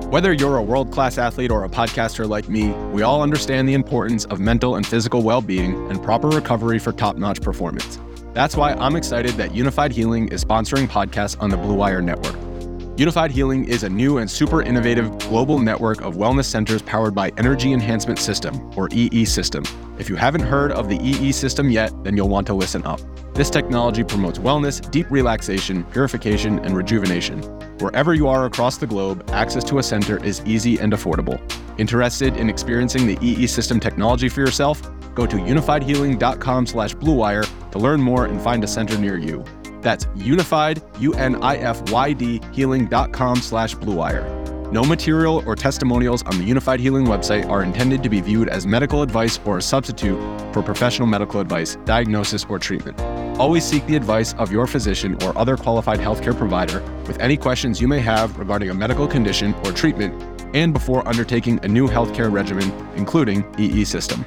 Whether you're a world-class athlete or a podcaster like me, we all understand the importance of mental and physical well-being and proper recovery for top-notch performance. That's why I'm excited that Unified Healing is sponsoring podcasts on the Blue Wire Network. Unified Healing is a new and super innovative global network of wellness centers powered by Energy Enhancement System, or EE System. If you haven't heard of the EE System yet, then you'll want to listen up. This technology promotes wellness, deep relaxation, purification, and rejuvenation. Wherever you are across the globe, access to a center is easy and affordable. Interested in experiencing the EE System technology for yourself? Go to unifiedhealing.com/bluewire to learn more and find a center near you. That's unified, UNIFYD, healing.com/bluewire. No material or testimonials on the Unified Healing website are intended to be viewed as medical advice or a substitute for professional medical advice, diagnosis, or treatment. Always seek the advice of your physician or other qualified healthcare provider with any questions you may have regarding a medical condition or treatment and before undertaking a new healthcare regimen, including EE System.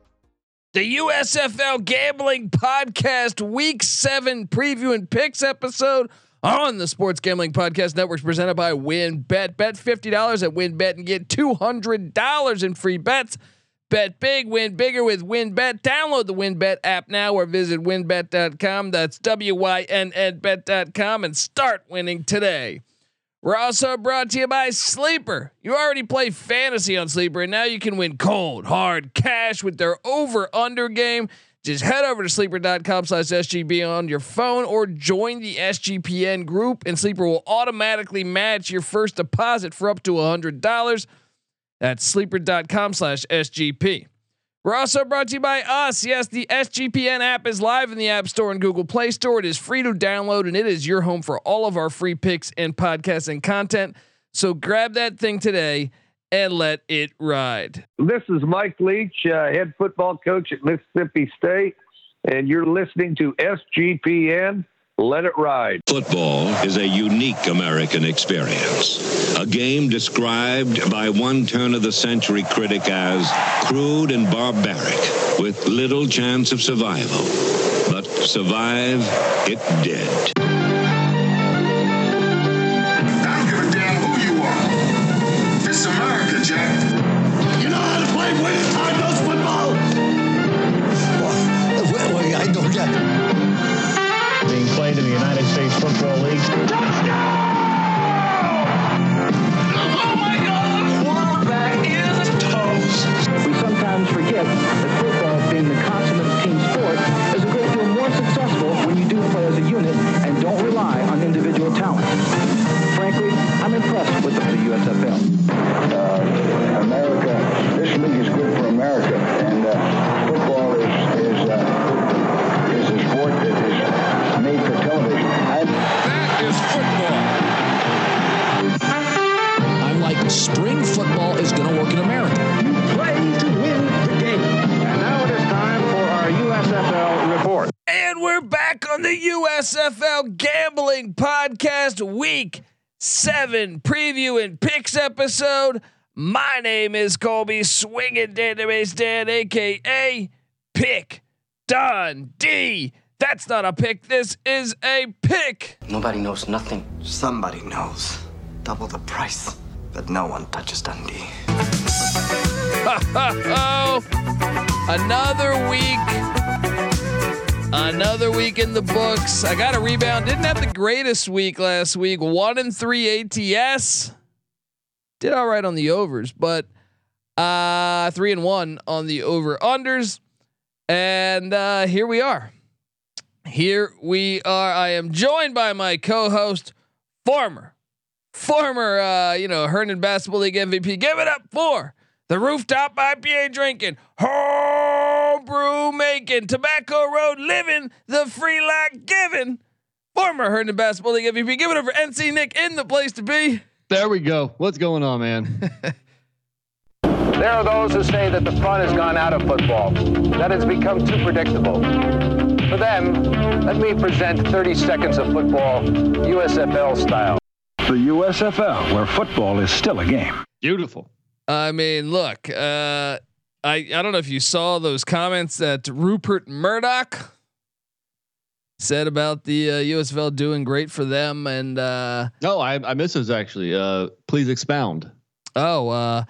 The USFL Gambling Podcast Week 7 preview and picks episode on the Sports Gambling Podcast Network presented by WynnBET. Bet $50 at WynnBET and get $200 in free bets. Bet big, win bigger with WynnBET. Download the WynnBET app now or visit wynnbet.com. That's WYNNBet.com and start winning today. We're also brought to you by Sleeper. You already play fantasy on Sleeper, and now you can win cold, hard cash with their over/under game. Just head over to sleeper.com/SGB on your phone or join the SGPN group, and Sleeper will automatically match your first deposit for up to $100. That's sleeper.com/SGP. We're also brought to you by us. Yes, the SGPN app is live in the App Store and Google Play Store. It is free to download, and it is your home for all of our free picks and podcasts and content. So grab that thing today and let it ride. This is Mike Leach, head football coach at Mississippi State, and you're listening to SGPN. Let it ride. Football is a unique American experience. A game described by one turn-of-the-century critic as crude and barbaric, with little chance of survival. But survive it did. I don't give a damn who you are. This is America, Jack. You know how to play winning time nose football? Well, I don't get it. Being played in the United States Football League. Touchdown! Oh my God! The quarterback is toast. We sometimes forget that football, being the consummate team sport, is a great deal more successful when you do play as a unit and don't rely on individual talent. Frankly, I'm impressed with the USFL. America, this league is good for America, and football is a sport that is made for television. That is football. I'm like, spring football is going to work in America. You play to win the game. And now it is time for our USFL report. And we're back on the USFL Gambling Podcast Week 7 preview and picks episode. My name is Colby Swinging Database Dan, aka Pick Don D. That's not a pick. This is a pick. Nobody knows nothing. Somebody knows. Double the price, but no one touches Dundee. Another week in the books. I got a rebound. Didn't have the greatest week last week. 1-3 ATS. Did all right on the overs, but 3-1 on the over unders. And here we are. I am joined by my co-host, former Herndon Basketball League MVP. Give it up for the rooftop IPA drinking, homebrew making, Tobacco Road living, the free life giving, former Herndon Basketball League MVP. Give it up for NC Nick in the place to be. There we go. What's going on, man? There are those who say that the fun has gone out of football, that it's become too predictable. For them, let me present 30 seconds of football, USFL style. The USFL, where football is still a game. Beautiful. I mean, look, I don't know if you saw those comments that Rupert Murdoch said about the USFL doing great for them, and no, I missed those actually. Please expound. Well,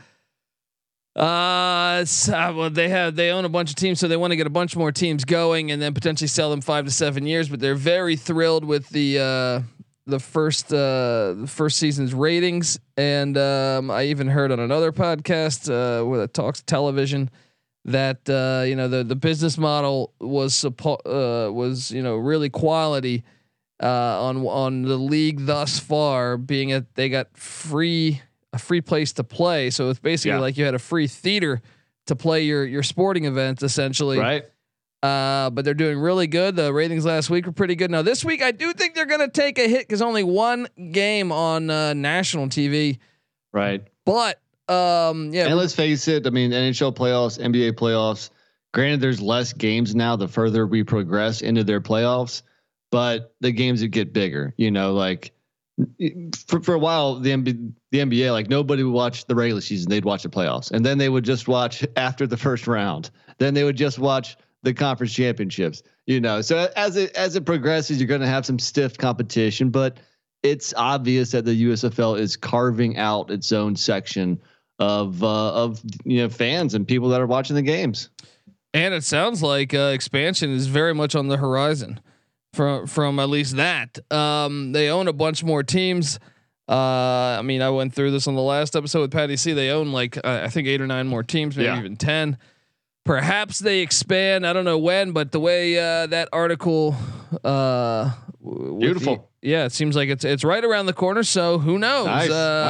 they own a bunch of teams, so they want to get a bunch more teams going, and then potentially sell them 5 to 7 years. But they're very thrilled with the first season's ratings, and I even heard on another podcast where it talks television that the business model was really quality on the league thus far, being they got a free place to play, so it's basically like you had a free theater to play your sporting events essentially, right? But they're doing really good. The ratings last week were pretty good. Now this week, I do think they're going to take a hit because only one game on national TV, right? But and let's face it. I mean, NHL playoffs, NBA playoffs. Granted, there's less games now the further we progress into their playoffs, but the games would get bigger. Like for a while, the NBA, like nobody would watch the regular season; they'd watch the playoffs, and then they would just watch after the first round. Then they would just watch the conference championships. So as it progresses, you're going to have some stiff competition, but it's obvious that the USFL is carving out its own section of fans and people that are watching the games. And it sounds like expansion is very much on the horizon from at least that. They own a bunch more teams. I went through this on the last episode with Patty C. They own I think 8 or 9 more teams, maybe even 10. Perhaps they expand. I don't know when, but the way that article, beautiful. It seems like it's right around the corner. So who knows? Nice.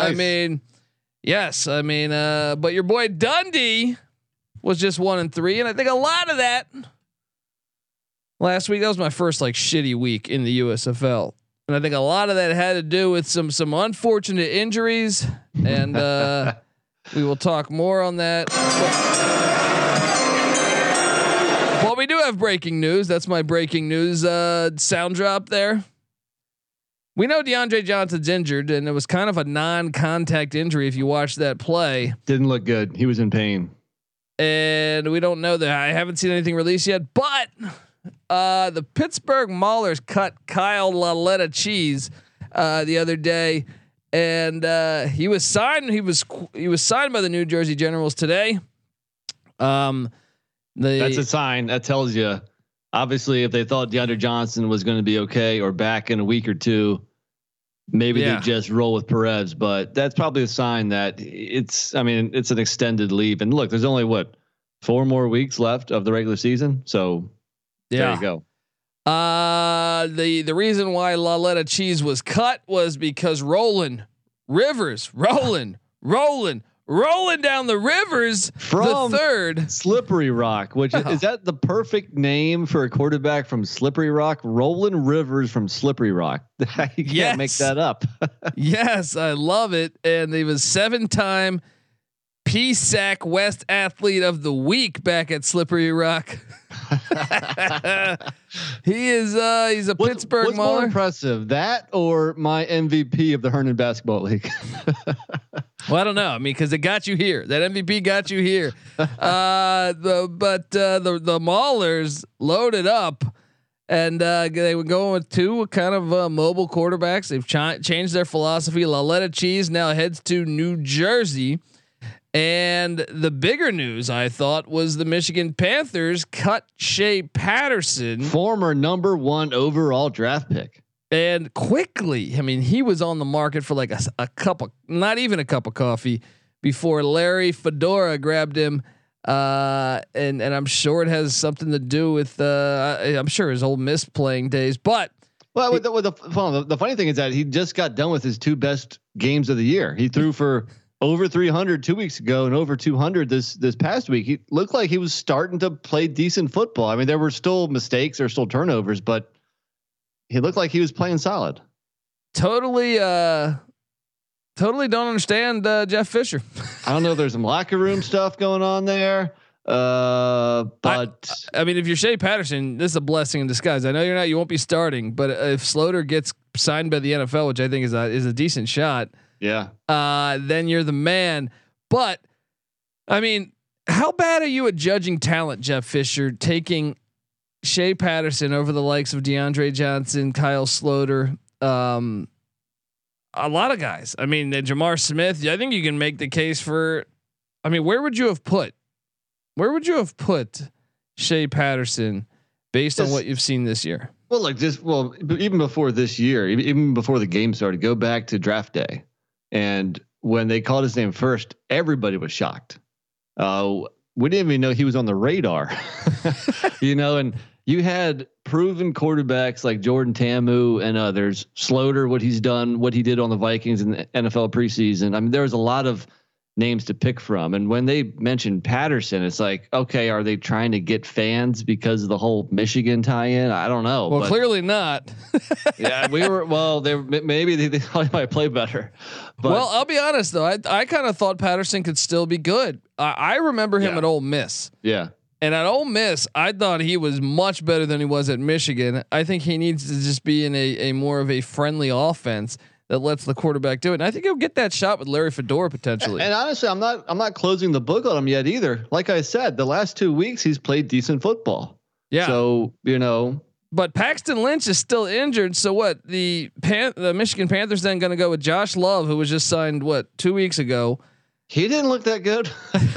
But your boy Dundee was just 1-3, and I think a lot of that last week. That was my first shitty week in the USFL, and I think a lot of that had to do with some unfortunate injuries, and we will talk more on that. Well, we do have breaking news. That's my breaking news sound drop there. We know DeAndre Johnson's injured, and it was kind of a non-contact injury. If you watch that play, didn't look good. He was in pain, and we don't know that. I haven't seen anything released yet, but the Pittsburgh Maulers cut Kyle Laletta Cheese the other day, and he was signed. He was signed by the New Jersey Generals today. That's a sign that tells you, obviously, if they thought DeAndre Johnson was going to be okay or back in a week or two, maybe they just roll with Perez. But that's probably a sign that it's an extended leave. And look, there's only 4 more weeks left of the regular season. So there you go. The reason why Laletta Cheese was cut was because Roland Rivers, rolling down the rivers from the third. Slippery Rock, which is that the perfect name for a quarterback from Slippery Rock? Roland Rivers from Slippery Rock. You can't make that up. Yes, I love it. And he was 7-time PSAC West Athlete of the Week back at Slippery Rock. He's a Pittsburgh What's more impressive, that or my MVP of the Herndon Basketball League? Well, I don't know. Because it got you here. That MVP got you here. The Maulers loaded up, and they were going with 2 kind of mobile quarterbacks. They've changed their philosophy. Laletta Cheese now heads to New Jersey. And the bigger news, I thought, was the Michigan Panthers cut Shea Patterson, former number 1 overall draft pick. And quickly, he was on the market for a cup of, not even a cup of coffee, before Larry Fedora grabbed him. And I'm sure it has something to do with I'm sure his Ole Miss playing days. But the funny thing is that he just got done with his 2 best games of the year. He threw for over 300 2 weeks ago and over 200 this past week. He looked like he was starting to play decent football. There were still mistakes, there were still turnovers, but he looked like he was playing solid. Totally don't understand Jeff Fisher. I don't know if there's some locker room stuff going on there. But if you're Shea Patterson, this is a blessing in disguise. I know you won't be starting, but if Sloter gets signed by the NFL, which I think is a decent shot, then you're the man. But how bad are you at judging talent, Jeff Fisher, taking Shea Patterson over the likes of DeAndre Johnson, Kyle Sloter? a lot of guys. I mean, Jamar Smith. I think you can make the case for. I mean, where would you have put Shea Patterson based on what you've seen this year? Well, even before this year, even before the game started, go back to draft day, and when they called his name first, everybody was shocked. We didn't even know he was on the radar, and you had proven quarterbacks like Jordan Ta'amu and others, Sloter, what he did on the Vikings in the NFL preseason. I mean, there was a lot of names to pick from. And when they mentioned Patterson, it's like, okay, are they trying to get fans because of the whole Michigan tie-in? I don't know. Well, clearly not. Yeah, maybe they might play better. But, well, I'll be honest though. I kind of thought Patterson could still be good. I remember him at Ole Miss. Yeah. And at Ole Miss, I thought he was much better than he was at Michigan. I think he needs to just be in a more of a friendly offense that lets the quarterback do it. And I think he'll get that shot with Larry Fedora potentially. And honestly, I'm not closing the book on him yet either. Like I said, the last 2 weeks he's played decent football. Yeah. So, but Paxton Lynch is still injured. So what? The Michigan Panthers then going to go with Josh Love, who was just signed 2 weeks ago. He didn't look that good.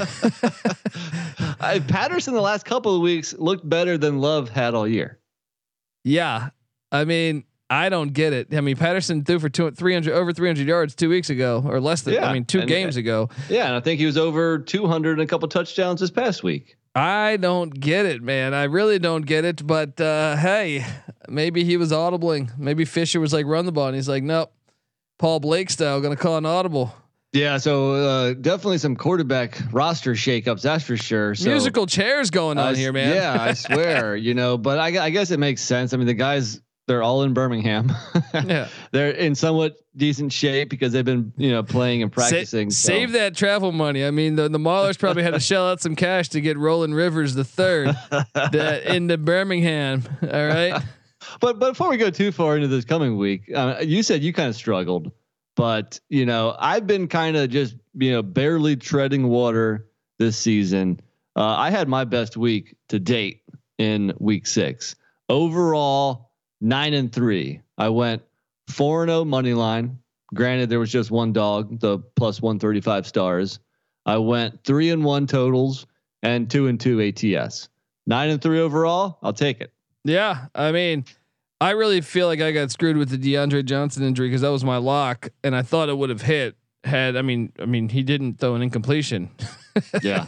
Patterson the last couple of weeks looked better than Love had all year. Yeah. I mean, I don't get it. I mean, Patterson threw for over 300 yards 2 weeks ago, or less than. 2 games ago. Yeah, and I think he was over 200 and a couple touchdowns this past week. I don't get it, man. I really don't get it. But hey, maybe he was audibling. Maybe Fisher was like, "Run the ball," and he's like, "Nope, Paul Blake style, going to call an audible." Yeah, so definitely some quarterback roster shakeups, that's for sure. So, musical chairs going on here, man. Yeah, I swear. But I guess it makes sense. I mean, the guys, they're all in Birmingham. Yeah, they're in somewhat decent shape because they've been playing and practicing. Save that travel money. I mean, the Maulers probably had to shell out some cash to get Roland Rivers III into Birmingham. All right. But before we go too far into this coming week, you said you kind of struggled, but I've been kind of just barely treading water this season. I had my best week to date in week 6. Overall, 9-3. I went 4-0 money line. Granted, there was just one dog, the plus 135 stars. I went 3-1 totals and 2-2 ATS. 9-3 overall. I'll take it. Yeah, I mean, I really feel like I got screwed with the DeAndre Johnson injury because that was my lock, and I thought it would have hit. I mean, he didn't throw an incompletion. Yeah,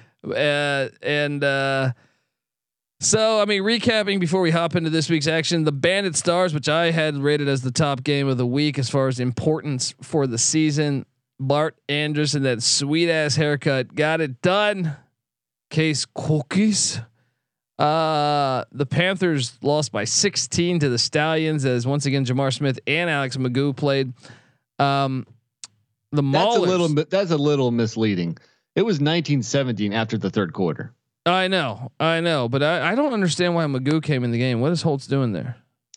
So, I mean, recapping before we hop into this week's action, the Bandit Stars, which I had rated as the top game of the week as far as importance for the season. Bart Anderson, that sweet ass haircut, got it done. Case cookies. The Panthers lost by 16 to the Stallions as once again Jamar Smith and Alex Magoo played. The Maulers, that's a little misleading. It was 19-17 after the third quarter. I know, but I don't understand why Magoo came in the game. What is Holtz doing there?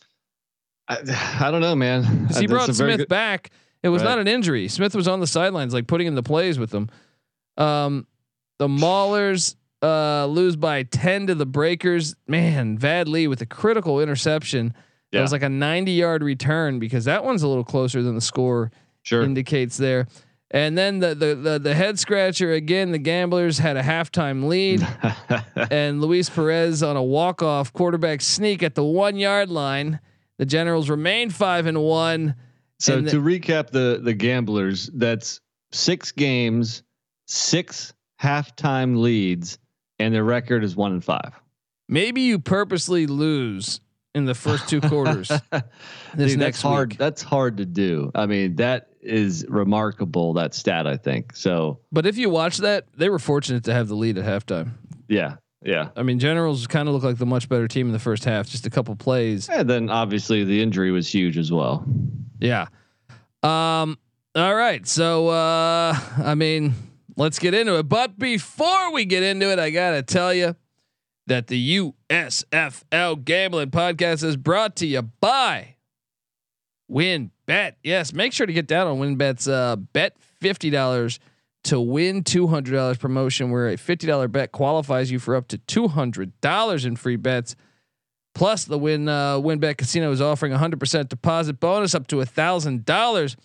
I don't know, man. He brought Smith back. It was not an injury. Smith was on the sidelines, like putting in the plays with them. The Maulers lose by 10 to the Breakers. Man, Vad Lee with a critical interception. It was like a 90-yard return because that one's a little closer than the score indicates there. And then the head scratcher again. The Gamblers had a halftime lead, and Luis Perez on a walk-off quarterback sneak at the 1 yard line. The Generals remain 5-1. So to recap the Gamblers, that's 6 games, 6 halftime leads, and their record is 1-5. Maybe you purposely lose in the first 2 quarters. That's hard. Week. That's hard to do. I mean, that is remarkable, that stat, I think. So, but if you watch that, they were fortunate to have the lead at halftime. Yeah. Yeah. I mean, Generals kind of look like the much better team in the first half, just a couple plays. And then obviously the injury was huge as well. Yeah. All right. So, I mean, let's get into it. But before we get into it, I got to tell you that the USFL Gambling Podcast is brought to you by WynnBET. Yes, make sure to get down on WynnBET's bet $50 to win $200 promotion, where a $50 bet qualifies you for up to $200 in free bets. Plus, the WynnBET Casino is offering 100% deposit bonus up to $1,000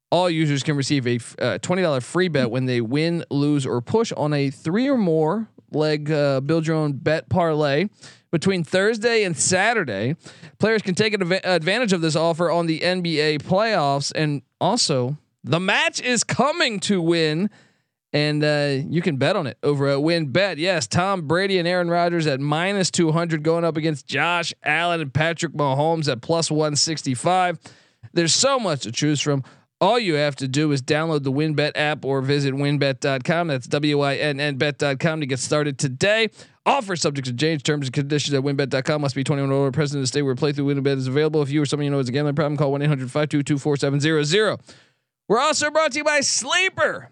All users can receive a $20 free bet when they win, lose, or push on a 3 or more leg build your own bet parlay between Thursday and Saturday. Players can take advantage of this offer on the NBA playoffs, and also the match is coming to Win, and you can bet on it over at WinBet. Yes, Tom Brady and Aaron Rodgers at -200 going up against Josh Allen and Patrick Mahomes at +165. There's so much to choose from. All you have to do is download the WinBet app or visit winbet.com. That's WINNBet.com to get started today. Offer subject to change. Terms and conditions at winbet.com. Must be 21 or present in the state where playthrough WinBet is available. If you or someone you know has a gambling problem, call 1-800-522-4700. We're also brought to you by Sleeper.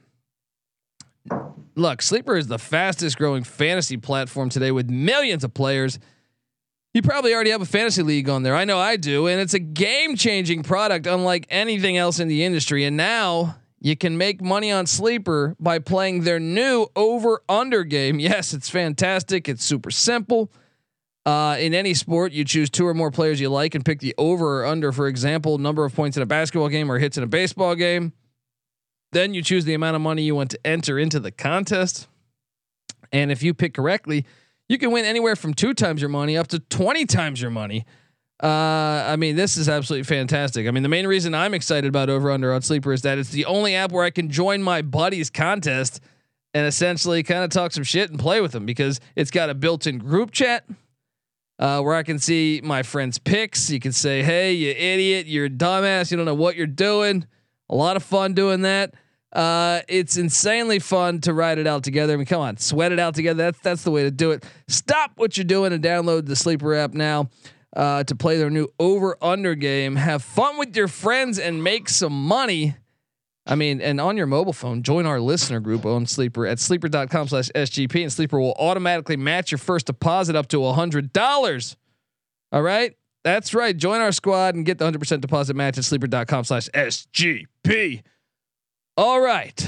Look, Sleeper is the fastest growing fantasy platform today with millions of players. You probably already have a fantasy league on there. I know I do. And it's a game-changing product unlike anything else in the industry. And now you can make money on Sleeper by playing their new over-under game. Yes, it's fantastic. It's super simple. In any sport, you choose 2 or more players you like and pick the over or under, for example, number of points in a basketball game or hits in a baseball game. Then you choose the amount of money you want to enter into the contest. And if you pick correctly, you can win anywhere from 2 times your money up to 20 times your money. I mean, this is absolutely fantastic. I mean, the main reason I'm excited about Over Under on Sleeper is that it's the only app where I can join my buddies' contest and essentially kind of talk some shit and play with them, because it's got a built-in group chat where I can see my friends' picks. You can say, "Hey, you idiot, you're a dumbass, you don't know what you're doing." A lot of fun doing that. It's insanely fun to ride it out together. I mean, come on, sweat it out together. That's the way to do it. Stop what you're doing and download the Sleeper app now to play their new over under game. Have fun with your friends and make some money. I mean, and on your mobile phone, join our listener group on Sleeper at sleeper.com/SGP, and Sleeper will automatically match your first deposit up to $100. All right. That's right. Join our squad and get the 100% deposit match at sleeper.com/SGP. All right.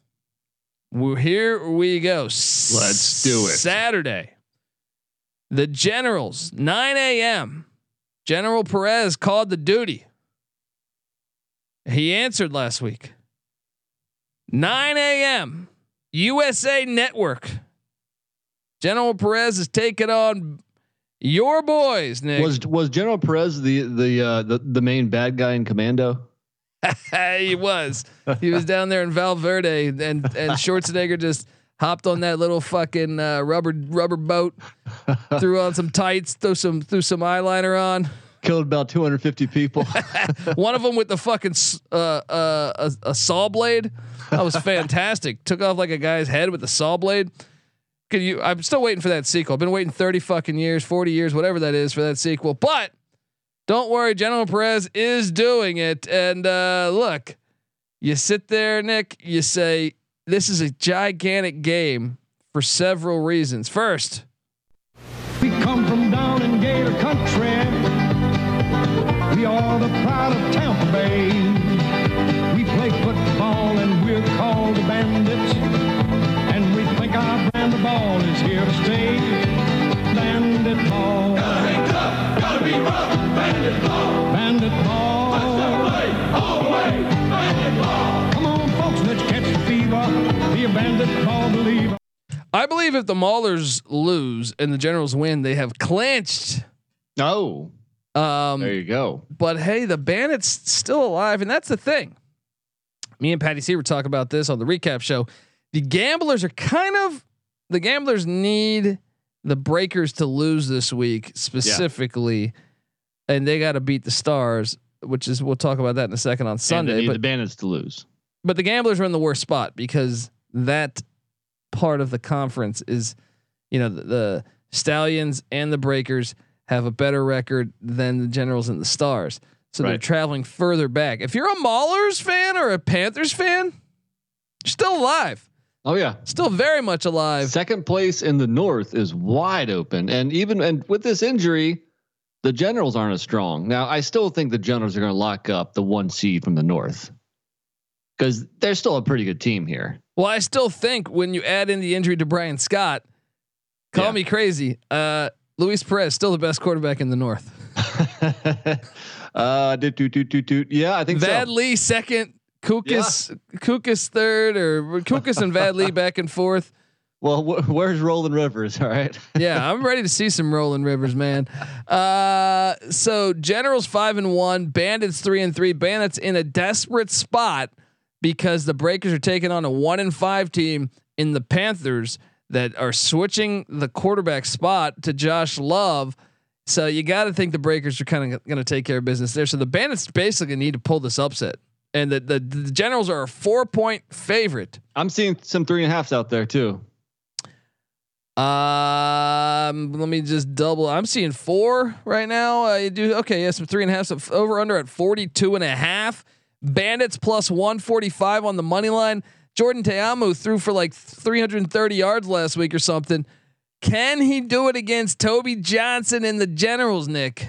Here we go. Let's do it. Saturday. The Generals, 9 a.m. General Perez called the duty. He answered last week. 9 a.m. USA Network. General Perez is taking on your boys, Nick. Was General Perez the main bad guy in Commando? He was down there in Valverde, and Schwarzenegger just hopped on that little fucking rubber boat, threw on some tights, threw some eyeliner on, killed about 250 people. One of them with the fucking a saw blade. That was fantastic. Took off like a guy's head with the saw blade. I'm still waiting for that sequel. I've been waiting 30 fucking years, 40 years, whatever that is, for that sequel. But don't worry, General Perez is doing it. And look, you sit there, Nick, you say, this is a gigantic game for several reasons. First, we come from down in Gator Country. We are the pride of Tampa Bay. We play football and we're called the Bandits. And we think our brand of ball is here to stay. Bandit ball. Gotta be tough, gotta be rough. Bandit ball. Bandit ball. Touch that way, all the way. Bandit ball. Come on, folks, let's catch the fever. Be a bandit ball believer. I believe if the Maulers lose and the Generals win, they have clinched. Oh, there you go. But hey, the Bandits still alive, and that's the thing. Me and Patty C were talking about this on the recap show. The Gamblers need the Breakers to lose this week specifically, and they got to beat the Stars, which is, we'll talk about that in a second on Sunday. And they need the Bandits to lose, but the Gamblers are in the worst spot because that part of the conference is, the Stallions and the Breakers have a better record than the Generals and the Stars. So they're traveling further back. If you're a Maulers fan or a Panthers fan, you're still alive. Oh yeah. Still very much alive. Second place in the North is wide open. And with this injury, the Generals aren't as strong. Now, I still think the Generals are going to lock up the 1 seed from the North, because they're still a pretty good team here. Well, I still think when you add in the injury to Brian Scott, call me crazy, Luis Perez still the best quarterback in the North. Yeah, I think Vad Lee second, Kukas third, or Kukas and Vadley back and forth. Well, where's Roland Rivers? All right. Yeah, I'm ready to see some Roland Rivers, man. So Generals 5-1, Bandits 3-3. Bandits in a desperate spot because the Breakers are taking on a 1-5 team in the Panthers that are switching the quarterback spot to Josh Love. So you got to think the Breakers are kind of going to take care of business there. So the Bandits basically need to pull this upset, and the Generals are a 4-point favorite. I'm seeing some 3.5s out there too. Let me just double. I'm seeing 4 right now. You do okay. Yeah, some 3.5. So over under at 42.5. Bandits plus 145 on the money line. Jordan Teamu threw for like 330 yards last week or something. Can he do it against Toby Johnson and the Generals, Nick?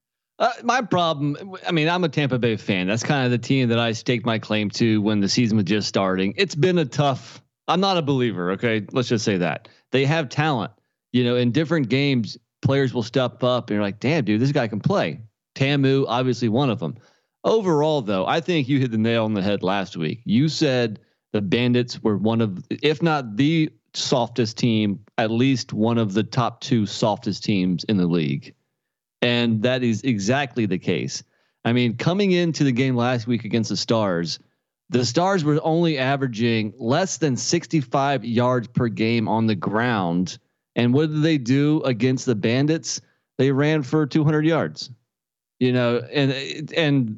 My problem, I mean, I'm a Tampa Bay fan. That's kind of the team that I staked my claim to when the season was just starting. It's been a tough. I'm not a believer. Okay, let's just say that they have talent. You know, in different games, players will step up, and you're like, "Damn, dude, this guy can play." Tamu, obviously one of them. Overall, though, I think you hit the nail on the head last week. You said the Bandits were one of, if not the softest team, at least one of the top 2 softest teams in the league. And that is exactly the case. I mean, coming into the game last week against the Stars were only averaging less than 65 yards per game on the ground. And what did they do against the Bandits? They ran for 200 yards. You know, and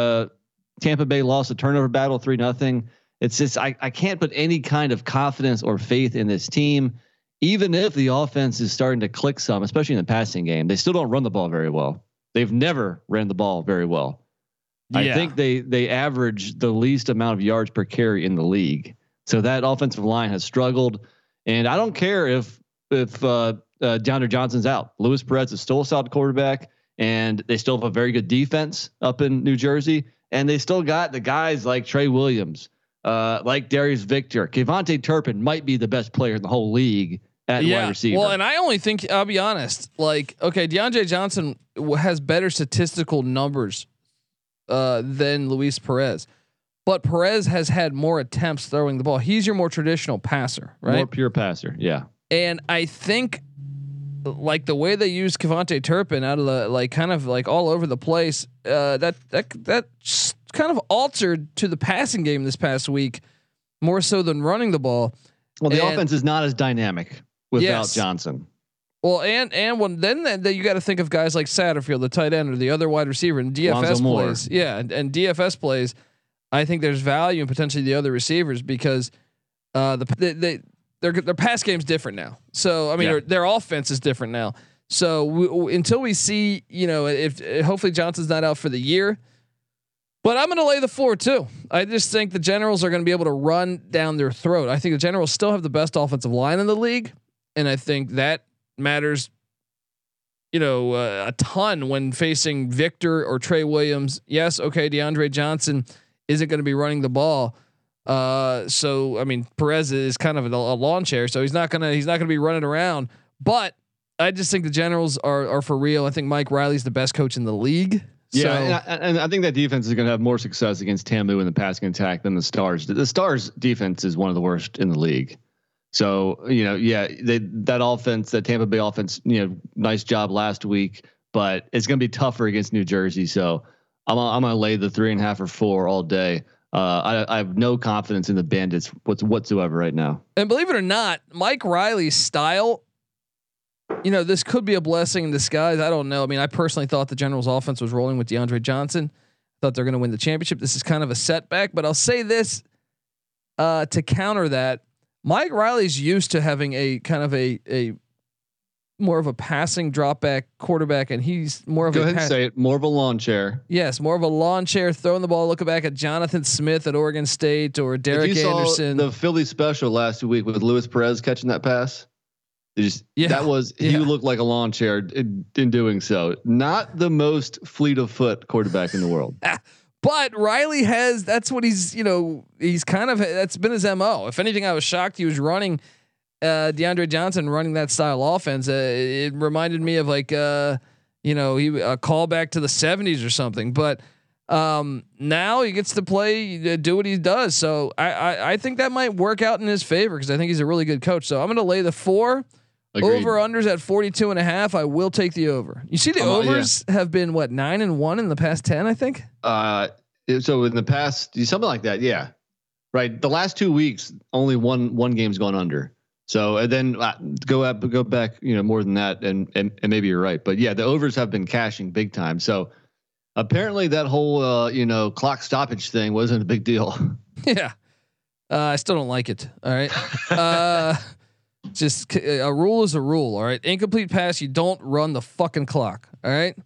Tampa Bay lost a turnover battle 3-0. It's just I can't put any kind of confidence or faith in this team, even if the offense is starting to click some, especially in the passing game. They still don't run the ball very well. They've never ran the ball very well. Yeah. I think they average the least amount of yards per carry in the league. So that offensive line has struggled, and I don't care if DeAndre Johnson's out. Luis Perez is still a solid quarterback, and they still have a very good defense up in New Jersey, and they still got the guys like Trey Williams, like Darius Victor. Kevontae Turpin might be the best player in the whole league at wide receiver. Well, and I only think, I'll be honest, like, okay, DeAndre Johnson has better statistical numbers than Luis Perez, but Perez has had more attempts throwing the ball. He's your more traditional passer, right? More pure passer. Yeah. And I think like the way they use Kevontae Turpin out of the, like, kind of like all over the place, that kind of altered to the passing game this past week more so than running the ball. Well, the offense is not as dynamic without Johnson. Well, and when then you got to think of guys like Satterfield, the tight end, or the other wide receiver, and DFS plays. Yeah, and DFS plays. I think there's value in potentially the other receivers because their pass game's different now. So I mean, their offense is different now. So until we see, you know, if hopefully Johnson's not out for the year, but I'm going to lay the 4 too. I just think the Generals are going to be able to run down their throat. I think the Generals still have the best offensive line in the league, and I think that matters, you know, a ton when facing Victor or Trey Williams. Yes, okay, DeAndre Johnson isn't going to be running the ball. So I mean, Perez is kind of a lawn chair, so he's not gonna be running around. But I just think the Generals are for real. I think Mike Riley's the best coach in the league. Yeah, and I think that defense is going to have more success against Tamu in the passing attack than the Stars. The Stars defense is one of the worst in the league. So, you know, that offense, that Tampa Bay offense, you know, nice job last week, but it's going to be tougher against New Jersey. So I'm going to lay the 3.5 or 4 all day. I have no confidence in the Bandits whatsoever right now. And believe it or not, Mike Riley's style, you know, this could be a blessing in disguise. I don't know. I mean, I personally thought the Generals offense was rolling with DeAndre Johnson. Thought they're going to win the championship. This is kind of a setback, but I'll say this to counter that. Mike Riley's used to having a kind of a more of a passing drop back quarterback, and he's more of more of a lawn chair. Yes, more of a lawn chair, throwing the ball. Look back at Jonathan Smith at Oregon State or Derek Anderson. The Philly special last week with Luis Perez catching that pass. He looked like a lawn chair in doing so. Not the most fleet of foot quarterback in the world. But Riley that's what he's kind of, that's been his MO. If anything, I was shocked he was running DeAndre Johnson running that style offense. It reminded me of like, a callback to the 70s or something. But Now he gets to play, do what he does. So I think that might work out in his favor because I think he's a really good coach. So I'm going to lay the 4. Agreed. Over unders at 42.5. I will take the over. You see the overs have been what 9-1 in the past 10, I think. So in the past, something like that. Yeah. Right. The last 2 weeks, only one game's gone under. So and then go back, more than that. And maybe you're right, but yeah, the overs have been cashing big time. So apparently that whole, clock stoppage thing wasn't a big deal. Yeah. I still don't like it. All right. Just a rule is a rule. All right. Incomplete pass. You don't run the fucking clock. All right.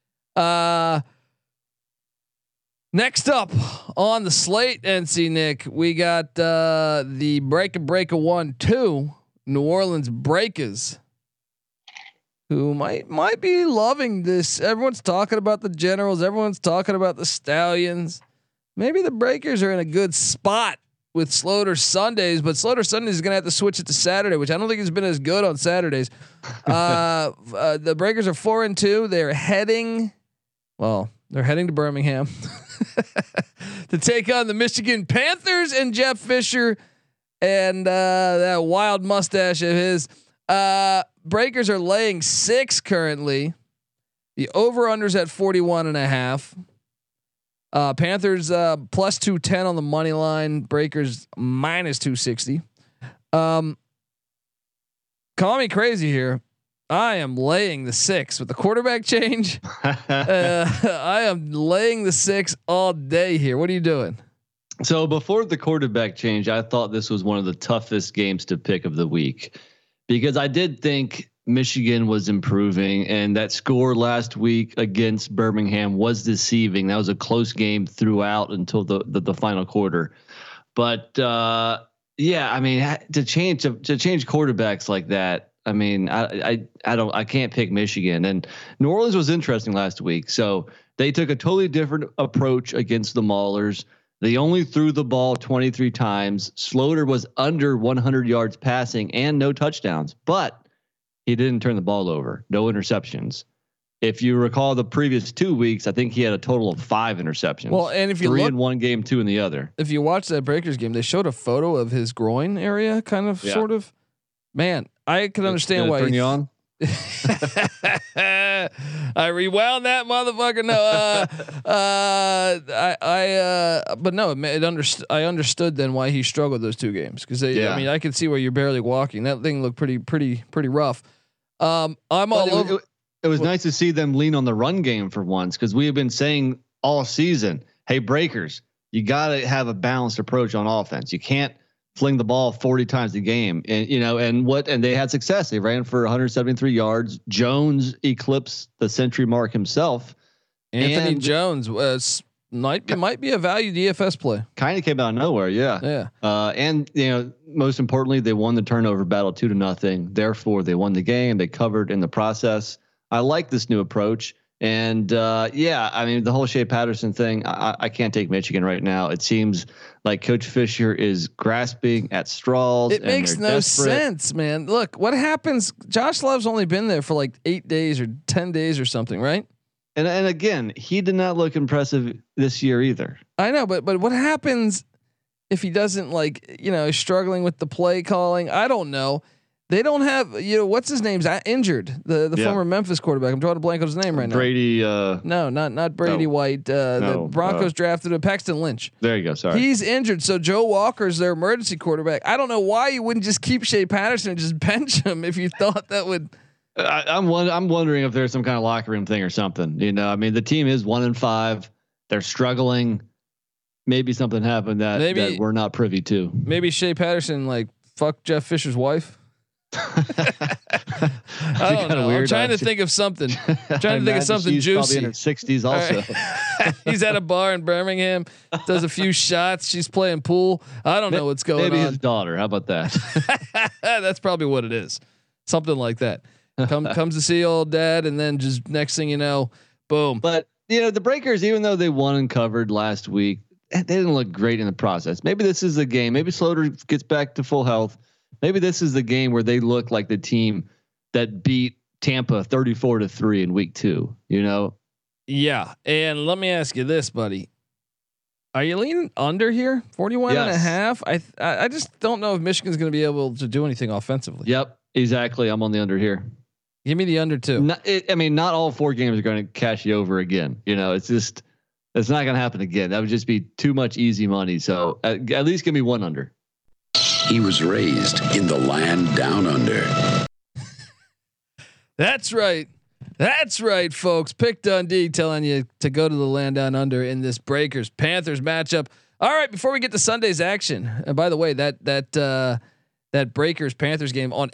Next up on the slate, NC Nick, we got the Breaker 1-2 New Orleans Breakers, who might be loving this. Everyone's talking about the Generals. Everyone's talking about the Stallions. Maybe the Breakers are in a good spot with Sloter Sundays, but Sloter Sundays is going to have to switch it to Saturday, which I don't think has been as good on Saturdays. The Breakers are 4-2. They're heading to Birmingham to take on the Michigan Panthers and Jeff Fisher and that wild mustache of his. Breakers are laying 6 currently. The over-under's at 41.5. Panthers plus 210 on the money line. Breakers minus 260. Call me crazy here. I am laying the 6 with the quarterback change. I am laying the 6 all day here. What are you doing? So before the quarterback change, I thought this was one of the toughest games to pick of the week because I did think Michigan was improving, and that score last week against Birmingham was deceiving. That was a close game throughout until the final quarter. But yeah, I mean, to change quarterbacks like that, I mean, I can't pick Michigan. And New Orleans was interesting last week, so they took a totally different approach against the Maulers. They only threw the ball 23 times. Sloter was under 100 yards passing and no touchdowns, but he didn't turn the ball over. No interceptions. If you recall the previous 2 weeks, I think he had a total of 5 interceptions. Well, and if you 3 in one game, 2 in the other. If you watch that Breakers game, they showed a photo of his groin area, kind of, sort of. Man, I can understand why. Turn you on? I rewound that motherfucker. No, but no, I understood then why he struggled those 2 games because I mean, I could see where you're barely walking. That thing looked pretty rough. I'm all over. It was nice to see them lean on the run game for once because we have been saying all season, hey, Breakers, you got to have a balanced approach on offense. You can't fling the ball 40 times a game, and they had success. They ran for 173 yards. Jones eclipsed the century mark himself. Anthony Jones might be a value DFS play. Kind of came out of nowhere, yeah. And most importantly, they won the turnover battle 2-0. Therefore, they won the game. They covered in the process. I like this new approach. And I mean, the whole Shea Patterson thing, I can't take Michigan right now. It seems like Coach Fisher is grasping at straws. It makes no sense, man. Look, what happens? Josh Love's only been there for like 8 days or 10 days or something, right? And again, he did not look impressive this year either. I know, but what happens if he doesn't is struggling with the play calling? I don't know. They don't have, what's his name's injured. The former Memphis quarterback. I'm drawing a blank on his name right now. Brady. No, not Brady White. The Broncos drafted Paxton Lynch. There you go. Sorry. He's injured. So Joe Walker's their emergency quarterback. I don't know why you wouldn't just keep Shea Patterson and just bench him if you thought that would. I'm wondering if there's some kind of locker room thing or something. I mean, the team is 1-5. They're struggling. Maybe something happened that we're not privy to. Maybe Shea Patterson fuck Jeff Fisher's wife. I don't know. Weird, I'm trying to think of something. Trying to think of something she's juicy. Probably in her 60s also. Right. He's at a bar in Birmingham, does a few shots. She's playing pool. I don't know what's going on. Maybe his daughter. How about that? That's probably what it is. Something like that. Comes to see old dad, and then just next thing you know, boom. But the Breakers, even though they won and covered last week, they didn't look great in the process. Maybe this is the game. Maybe Sloter gets back to full health. Maybe this is the game where they look like the team that beat Tampa 34-3 in week 2. Yeah. And let me ask you this, buddy. Are you leaning under here? 41 and a half. I just don't know if Michigan's going to be able to do anything offensively. Yep, exactly. I'm on the under here. Give me the under too. Not all 4 games are going to cash you over again. It's not going to happen again. That would just be too much easy money. So at least give me 1 under. He was raised in the land down under. That's right. That's right, folks. Pick Dundee telling you to go to the land down under in this Breakers Panthers matchup. All right, before we get to Sunday's action, and by the way, that Breakers Panthers game on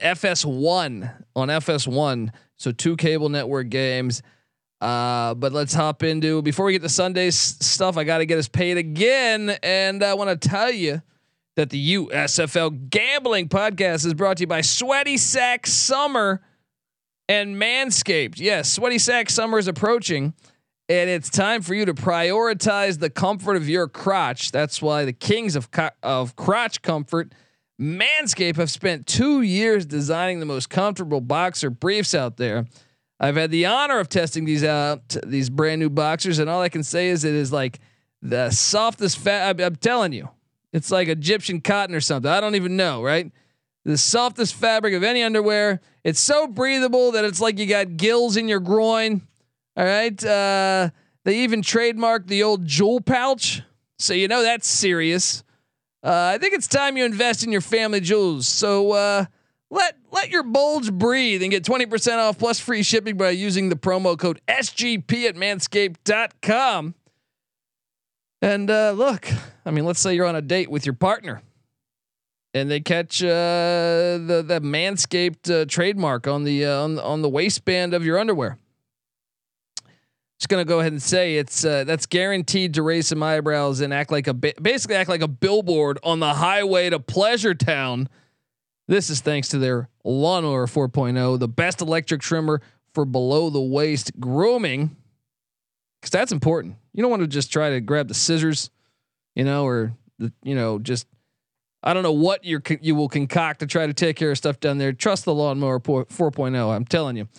FS1, so 2 cable network games. But let's hop into, before we get to Sunday's stuff, I got to get us paid again, and I want to tell you that the USFL Gambling Podcast is brought to you by Sweaty Sack Summer and Manscaped. Yes, Sweaty Sack Summer is approaching, and it's time for you to prioritize the comfort of your crotch. That's why the kings of crotch comfort, Manscaped, have spent 2 years designing the most comfortable boxer briefs out there. I've had the honor of testing these brand new boxers, and all I can say is it is like the softest I'm telling you, it's like Egyptian cotton or something. I don't even know, right? The softest fabric of any underwear. It's so breathable that it's like you got gills in your groin. All right. They even trademarked the old jewel pouch, so that's serious. I think it's time you invest in your family jewels. So let your bulge breathe and get 20% off plus free shipping by using the promo code SGP at manscaped.com. And look, let's say you're on a date with your partner, and they catch the Manscaped trademark on the waistband of your underwear. Just gonna go ahead and say that's guaranteed to raise some eyebrows and basically act like a billboard on the highway to Pleasure Town. This is thanks to their Lawnmower 4.0, the best electric trimmer for below the waist grooming. Because that's important. You don't want to just try to grab the scissors, or just, I don't know what you will concoct to try to take care of stuff down there. Trust the Lawnmower 4.0. I'm telling you.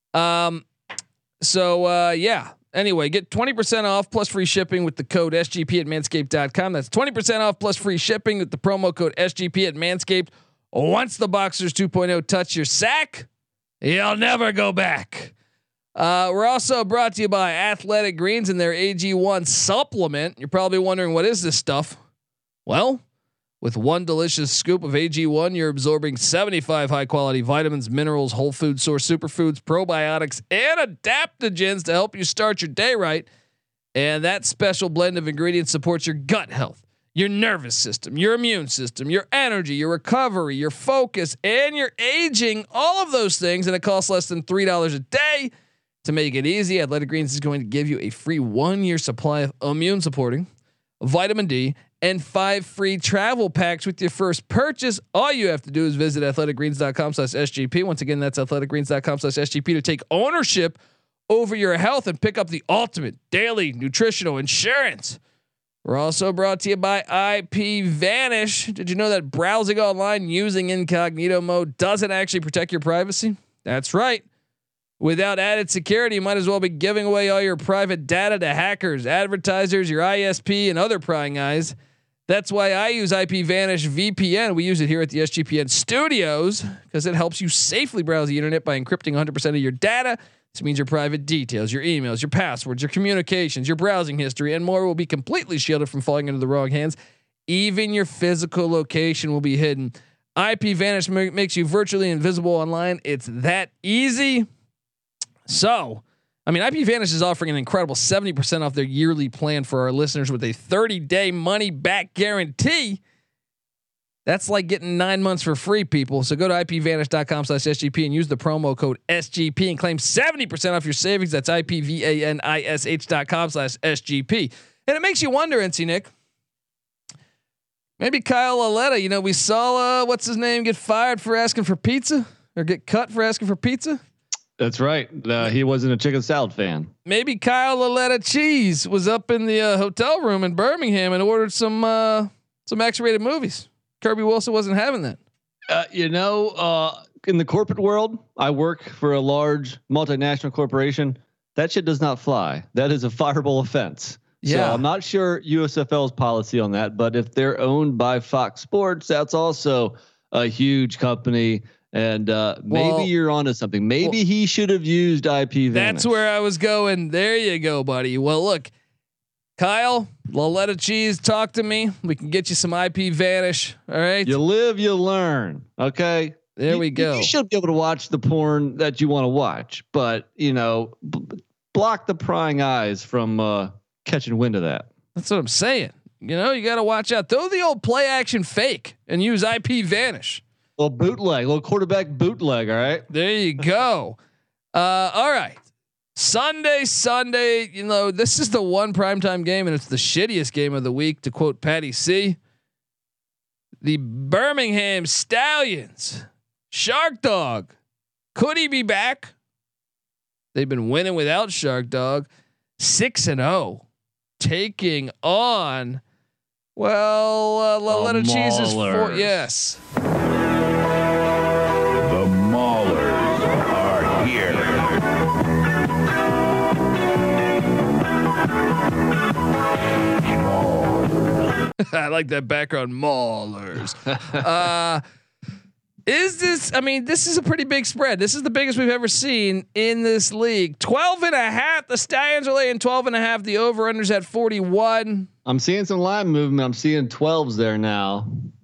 Yeah. Anyway, get 20% off plus free shipping with the code SGP at manscaped.com. That's 20% off plus free shipping with the promo code SGP at Manscaped. Once the Boxers 2.0 touch your sack, you'll never go back. We're also brought to you by Athletic Greens and their AG1 supplement. You're probably wondering, what is this stuff? Well, with 1 delicious scoop of AG1, you're absorbing 75 high quality vitamins, minerals, whole food source superfoods, probiotics, and adaptogens to help you start your day right. And that special blend of ingredients supports your gut health, your nervous system, your immune system, your energy, your recovery, your focus, and your aging, all of those things. And it costs less than $3 a day. To make it easy, Athletic Greens is going to give you a free 1-year supply of immune supporting vitamin D and 5 free travel packs with your first purchase. All you have to do is visit athleticgreens.com/SGP. Once again, that's athleticgreens.com/SGP to take ownership over your health and pick up the ultimate daily nutritional insurance. We're also brought to you by IPVanish. Did you know that browsing online using incognito mode doesn't actually protect your privacy? That's right. Without added security, you might as well be giving away all your private data to hackers, advertisers, your ISP, and other prying eyes. That's why I use IPVanish VPN. We use it here at the SGPN studios because it helps you safely browse the internet by encrypting 100% of your data. This means your private details, your emails, your passwords, your communications, your browsing history, and more will be completely shielded from falling into the wrong hands. Even your physical location will be hidden. IPVanish makes you virtually invisible online. It's that easy. So, IPVanish is offering an incredible 70% off their yearly plan for our listeners with a 30-day money-back guarantee. That's like getting 9 months for free, people. So go to IPVanish.com/SGP and use the promo code SGP and claim 70% off your savings. That's IPVanish.com/SGP. And it makes you wonder, NC Nick. Maybe Kyle Lauletta, we saw, what's his name, get fired for asking for pizza or get cut for asking for pizza. That's right. He wasn't a chicken salad fan. Maybe Kyle Lauletta Cheese was up in the hotel room in Birmingham and ordered some X-rated movies. Kirby Wilson wasn't having that. In the corporate world, I work for a large multinational corporation. that shit does not fly. That is a fireable offense. Yeah. So I'm not sure USFL's policy on that, but if they're owned by Fox Sports, that's also a huge company. And maybe you're onto something. Maybe he should have used IP Vanish. That's where I was going. There you go, buddy. Well, look, Kyle, Laletta Cheese, talk to me. We can get you some IP Vanish. All right. You live, you learn. Okay. There we go. You should be able to watch the porn that you want to watch, but block the prying eyes from catching wind of that. That's what I'm saying. You got to watch out. Throw the old play action fake and use IP Vanish. Little bootleg, little quarterback bootleg. All right. There you go. All right. Sunday. This is the one primetime game, and it's the shittiest game of the week, to quote Patty C. The Birmingham Stallions. Shark Dog. Could he be back? They've been winning without Shark Dog. 6-0. Taking on, Laletta Cheese is 4. Yes. The Maulers are here. I like that background. Maulers. Is this? I mean, this is a pretty big spread. This is the biggest we've ever seen in this league. 12.5. The Stallions are laying 12.5. The over/unders at 41. I'm seeing some line movement. I'm seeing 12s there now.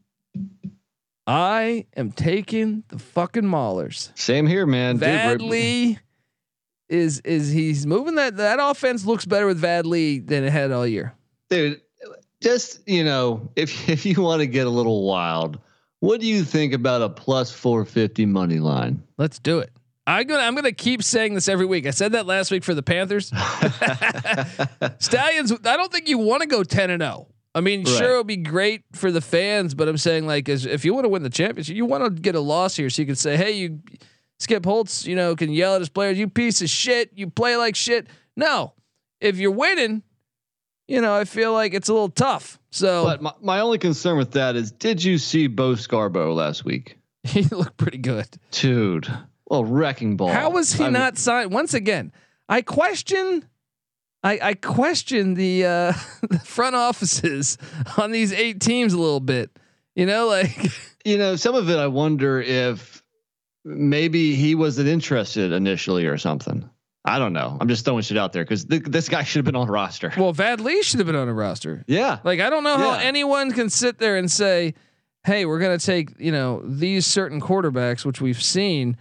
I am taking the fucking Maulers. Same here, man. Vadley is he's moving that offense looks better with Vadley than it had all year. Dude, just if you want to get a little wild, what do you think about a plus 450 money line? Let's do it. I'm gonna keep saying this every week. I said that last week for the Panthers. Stallions. I don't think you want to go 10-0. I mean, right. Sure, it'll be great for the fans, but I'm saying if you want to win the championship, you want to get a loss here, so you can say, "Hey, you Skip Holtz, can yell at his players, you piece of shit, you play like shit." No, if you're winning, I feel like it's a little tough. So, but my only concern with that is, did you see Bo Scarborough last week? He looked pretty good, dude. Well, wrecking ball. How was he not signed? Once again, I question the front offices on these 8 teams a little bit. Some of it I wonder if maybe he wasn't interested initially or something. I don't know. I'm just throwing shit out there because this guy should have been on a roster. Well, Vadley should have been on a roster. Yeah. I don't know how anyone can sit there and say, "Hey, we're going to take these certain quarterbacks," which we've seen.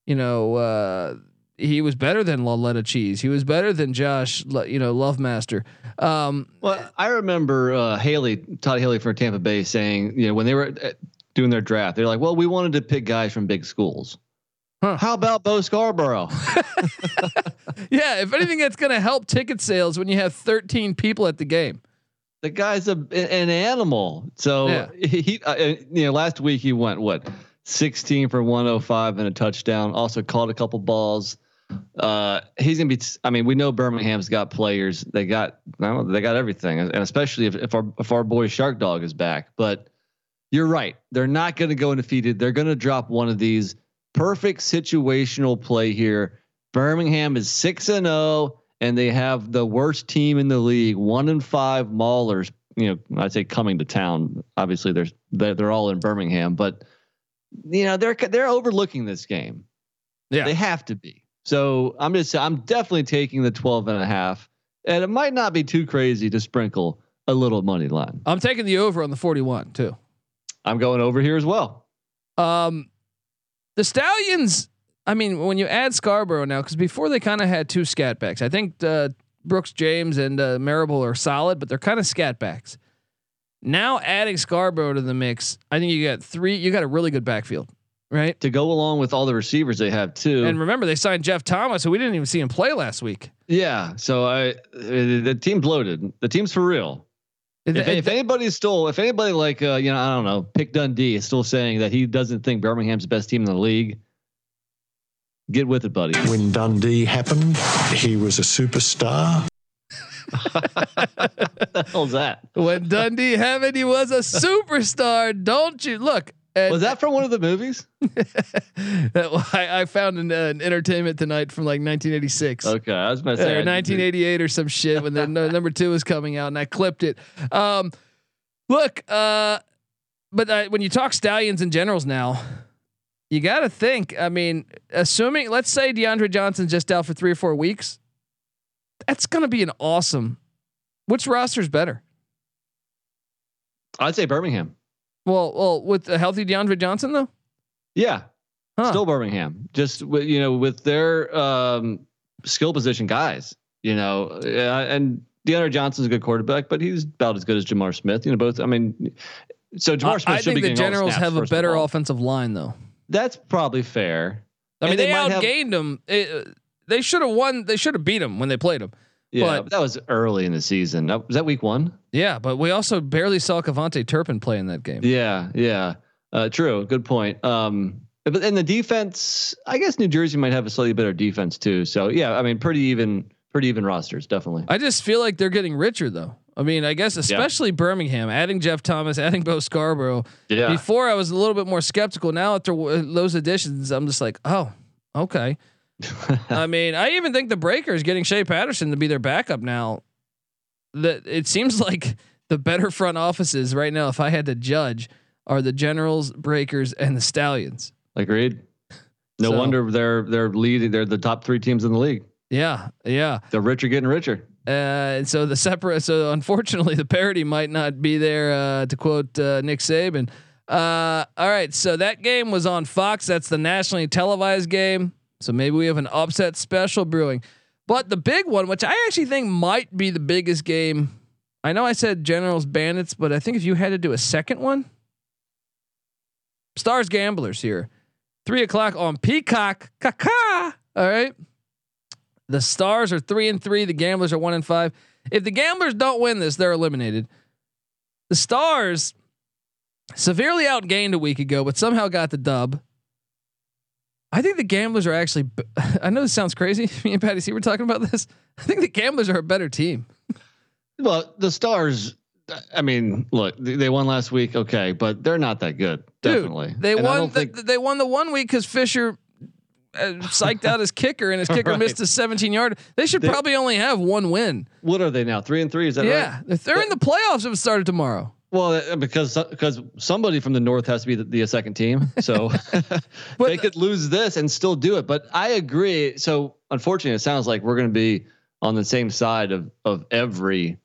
He was better than Laletta Cheese. He was better than Josh, Lovemaster. Well, I remember Todd Haley for Tampa Bay saying, when they were doing their draft, they're like, "Well, we wanted to pick guys from big schools." Huh. How about Bo Scarborough? Yeah, if anything, that's going to help ticket sales when you have 13 people at the game. The guy's an animal. So he last week he went 16 for 105 and a touchdown. Also caught a couple balls. He's gonna be. We know Birmingham's got players. They got everything, and especially if our boy Shark Dog is back. But you're right. They're not going to go undefeated. They're going to drop one of these. Perfect situational play here. Birmingham is 6-0, and they have the worst team in the league. 1-5 Maulers. I'd say coming to town. Obviously, they're all in Birmingham, but they're overlooking this game. Yeah, they have to be. So I'm definitely taking the 12.5, and it might not be too crazy to sprinkle a little money line. I'm taking the over on the 41 too. I'm going over here as well. The Stallions, when you add Scarborough now, because before they kind of had 2 scat backs. I think Brooks James and Marable are solid, but they're kind of scat backs. Now adding Scarborough to the mix, I think you got 3. You got a really good backfield, right? To go along with all the receivers they have too. And remember, they signed Jeff Thomas, who we didn't even see him play last week. Yeah, so the team's loaded. The team's for real. If anybody like I don't know, Pick Dundee is still saying that he doesn't think Birmingham's the best team in the league, get with it, buddy. When Dundee happened, he was a superstar. What the hell's that? When Dundee happened, he was a superstar. Don't you look? Was that from one of the movies? I found an Entertainment Tonight from like 1986. Okay, I was about to say 1988 or some shit when the number 2 was coming out, and I clipped it. Look, but when you talk Stallions and Generals now, you got to think. I mean, assuming, let's say DeAndre Johnson's just out for 3 or 4 weeks, that's going to be an awesome. Which roster's better? I'd say Birmingham. Well, with a healthy DeAndre Johnson though. Yeah, still Birmingham. Just with their skill position guys. And DeAndre Johnson's a good quarterback, but he's about as good as Jamar Smith. Both. I mean, so Jamar Smith. I think the Generals have a better offensive line though. That's probably fair. I mean, they outgained them. They should have won. They should have beat them when they played them. Yeah, but that was early in the season. Was that week 1? Yeah, but we also barely saw Kevontae Turpin play in that game. Yeah. True. Good point. But in the defense, I guess New Jersey might have a slightly better defense too. So yeah, I mean, pretty even rosters, definitely. I just feel like they're getting richer though. I mean, I guess especially Birmingham, adding Jeff Thomas, adding Bo Scarborough. Yeah. Before I was a little bit more skeptical. Now after those additions, I'm just like, oh, okay. I mean, I even think the Breakers getting Shea Patterson to be their backup now. That it seems like the better front offices right now, if I had to judge, are the Generals, Breakers, and the Stallions. Agreed. No wonder they're leading. They're the top 3 teams in the league. Yeah. The rich are getting richer. And so So unfortunately, the parity might not be there. To quote Nick Saban. All right. So that game was on Fox. That's the nationally televised game. So maybe we have an upset special brewing, but the big one, which I actually think might be the biggest game. I know I said Generals Bandits, but I think if you had to do a second one, Stars Gamblers here, 3:00 on Peacock. All right. The Stars are 3-3. The Gamblers are 1-5. If the Gamblers don't win this, they're eliminated. The Stars severely outgained a week ago, but somehow got the dub. I think the Gamblers are actually. I know this sounds crazy. Me and Patty C were talking about this. I think the Gamblers are a better team. Well, the Stars. I mean, look, they won last week, okay, but they're not that good. Definitely, dude, they won. They won the 1 week because Fisher psyched out his kicker, and his kicker missed a 17-yard. They should probably only have 1 win. What are they now? 3-3? Is that right? Yeah, they're in the playoffs if it started tomorrow. Well, because somebody from the North has to be the second team, so they could lose this and still do it. But I agree. So unfortunately, it sounds like we're going to be on the same side of every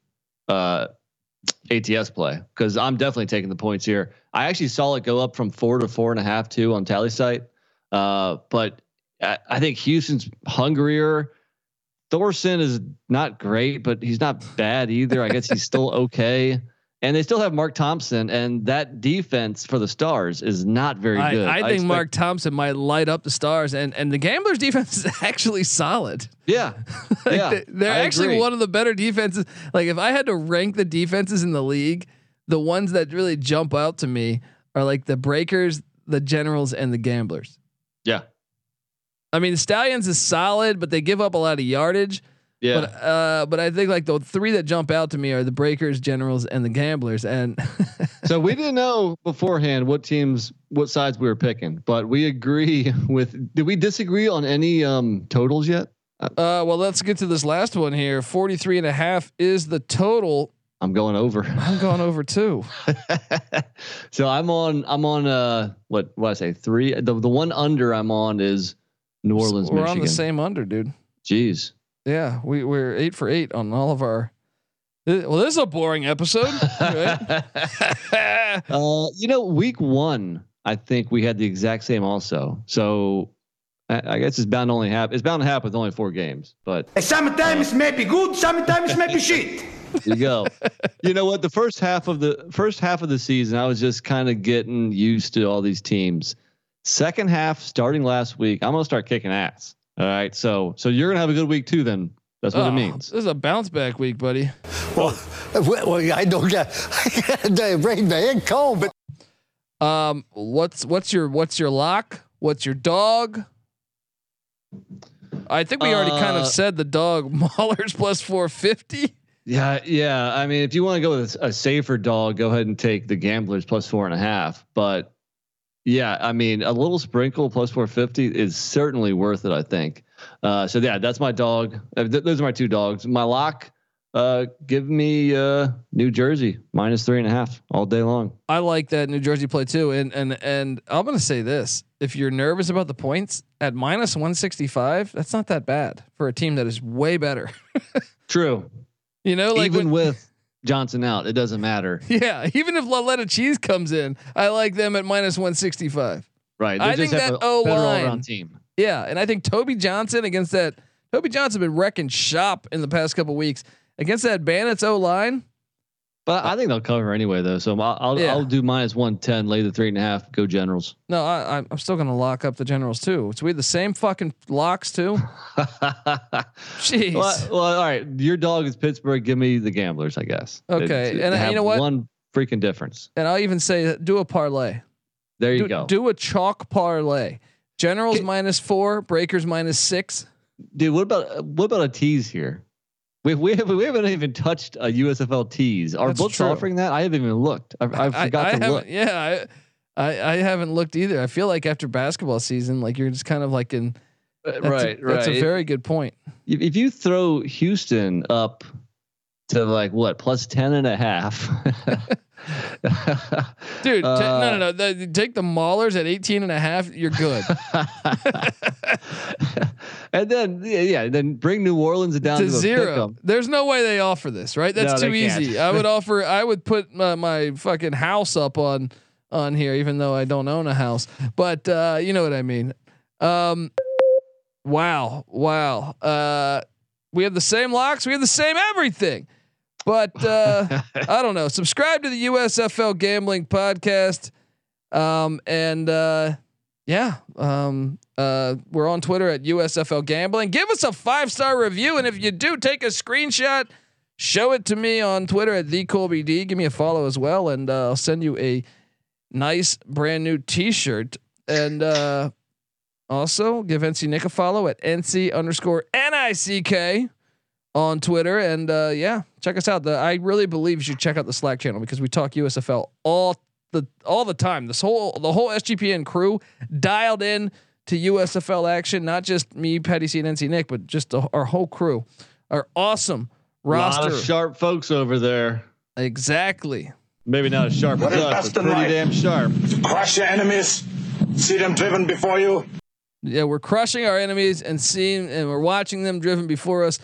ATS play, because I'm definitely taking the points here. I actually saw it go up from 4 to 4.5 too on Tally site, but I think Houston's hungrier. Thorson is not great, but he's not bad either. I guess he's still okay. And they still have Mark Thompson, and that defense for the Stars is not very good. I think Mark Thompson might light up the Stars, and the Gamblers defense is actually solid. Yeah. They're actually one of the better defenses. Like if I had to rank the defenses in the league, the ones that really jump out to me are like the Breakers, the Generals, and the Gamblers. Yeah. I mean, the Stallions is solid, but they give up a lot of yardage. Yeah. But I think like the 3 that jump out to me are the Breakers, Generals, and the Gamblers. And so we didn't know beforehand what sides we were picking, but we agree with. Did we disagree on any totals yet? Well, let's get to this last one here. 43.5 is the total. I'm going over. I'm going over too. So I'm on what I say 3. The one under I'm on is New Orleans. We're Michigan. on the same under, dude. Jeez. Yeah, we're 8 for 8 on all of our. Well, this is a boring episode. Right? Week 1, I think we had the exact same also. So I guess it's bound to only happen. It's bound to happen with only 4 games, but sometimes it may be good, sometimes it may be shit. There you go. You know what? The first half of the season, I was just kind of getting used to all these teams. Second half, starting last week, I'm gonna start kicking ass. All right, so you're gonna have a good week too. Then that's what it means. This is a bounce back week, buddy. Well, I don't get. I break my head cold, but what's your lock? What's your dog? I think we already kind of said the dog. Maulers plus 450. Yeah. I mean, if you want to go with a safer dog, go ahead and take the Gamblers plus 4.5. But Yeah, I mean, a little sprinkle plus 450 is certainly worth it, I think. So yeah, that's my dog. Those are my two dogs. My lock, give me New Jersey -3.5 all day long. I like that New Jersey play too. And I'm going to say this: if you're nervous about the points at -165, that's not that bad for a team that is way better. True. You know, like even with Johnson out, it doesn't matter. Yeah, even if Laletta Cheese comes in, I like them at -165. Right. I think that O line team. Yeah, and I think Toby Johnson against that. Toby Johnson been wrecking shop in the past couple weeks against that Bandits O line. But I think they'll cover anyway, though. So I'll do -110, lay the 3.5, go Generals. No, I'm still gonna lock up the Generals too. So we had the same fucking locks too. Jeez. Well, all right. Your dog is Pittsburgh. Give me the Gamblers, I guess. Okay, and you know what? One freaking difference. And I'll even say do a parlay. There you go. Do a chalk parlay. Generals -4, Breakers -6. Dude, what about a tease here? We haven't even touched a USFL tease. Are books offering that? I haven't even looked. I forgot to look. Yeah, I haven't looked either. I feel like after basketball season, like you're just kind of like in. Right. That's a very good point. If you throw Houston up to like what +10.5. Dude, no. Take the Maulers at 18.5. You're good. And then then bring New Orleans down to 0. There's no way they offer this, right? That's too easy. I would put my fucking house up on here, even though I don't own a house. But you know what I mean. Wow. We have the same locks. We have the same everything. But I don't know. Subscribe to the USFL Gambling Podcast, we're on Twitter at USFL Gambling. Give us a 5-star review, and if you do, take a screenshot, show it to me on Twitter at TheColbyD. Give me a follow as well, and I'll send you a nice brand new T-shirt. And also give NC Nick a follow at NC_NICK. On Twitter, and check us out. I really believe you should check out the Slack channel because we talk USFL all the time. The whole SGPN crew dialed in to USFL action, not just me, Patty C, and NC Nick, but just our whole crew. Our awesome roster. A lot of sharp folks over there. Exactly. Maybe not as sharp as us, but pretty damn sharp. Crush your enemies. See them driven before you. Yeah, we're crushing our enemies and we're watching them driven before us.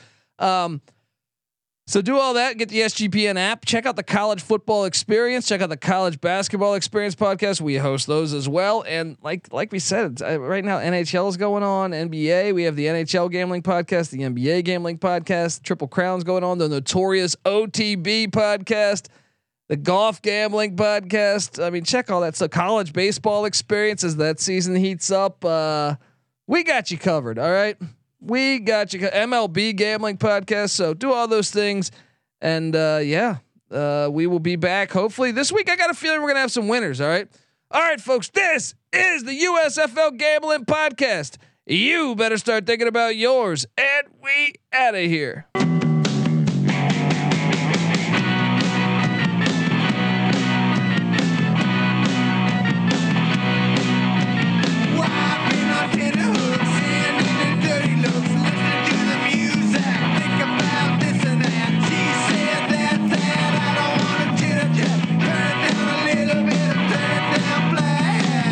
So do all that, get the SGPN app, check out the college football experience, check out the college basketball experience podcast. We host those as well. And like we said, right now, NHL is going on, NBA, we have the NHL gambling podcast, the NBA gambling podcast, Triple Crowns going on, the notorious OTB podcast, the golf gambling podcast. I mean, check all that. So college baseball experience as that season heats up. We got you covered. All right. We got you. MLB gambling podcast. So do all those things. And we will be back hopefully this week. I got a feeling we're going to have some winners. All right. All right, folks, this is the USFL gambling podcast. You better start thinking about yours, and we out of here.